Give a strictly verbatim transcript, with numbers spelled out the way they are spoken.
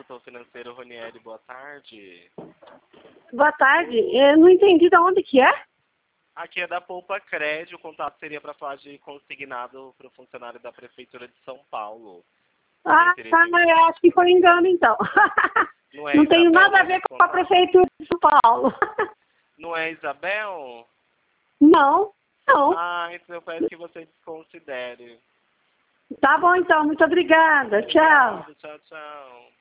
setor financeiro, Ronieri, boa tarde. Boa tarde. Eu não entendi de onde que é. Aqui é da Poupa Crédito, o contato seria para falar de consignado para o funcionário da Prefeitura de São Paulo. Ah, tá, mas eu acho que foi engano, então. Não, é não Isabel, tenho nada a ver com a Prefeitura de São Paulo. Não é Isabel? Não, não. Ah, então eu peço que você desconsidere. Tá bom, então. Muito obrigada. Tchau. Obrigado, tchau, tchau.